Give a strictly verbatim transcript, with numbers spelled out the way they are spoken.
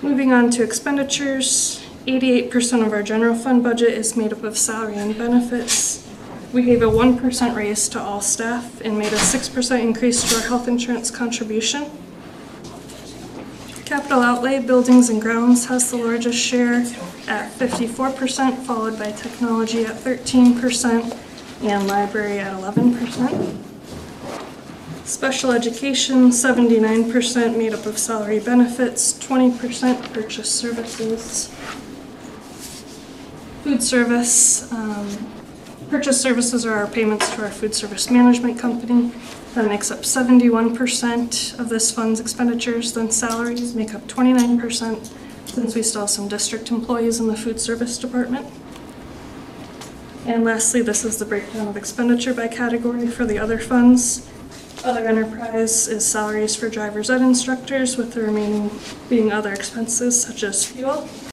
Moving on to expenditures, eighty-eight percent of our general fund budget is made up of salary and benefits. We gave a one percent raise to all staff and made a six percent increase to our health insurance contribution. Capital outlay, buildings and grounds, has the largest share at fifty-four percent, followed by technology at thirteen percent and library at eleven percent. Special education, seventy-nine percent made up of salary benefits, twenty percent purchase services. Food service, um, purchase services are our payments to our food service management company. That makes up seventy-one percent of this fund's expenditures. Then salaries make up twenty-nine percent, since we still have some district employees in the food service department. And lastly, this is the breakdown of expenditure by category for the other funds. Other enterprise is salaries for drivers and instructors, with the remaining being other expenses such as fuel.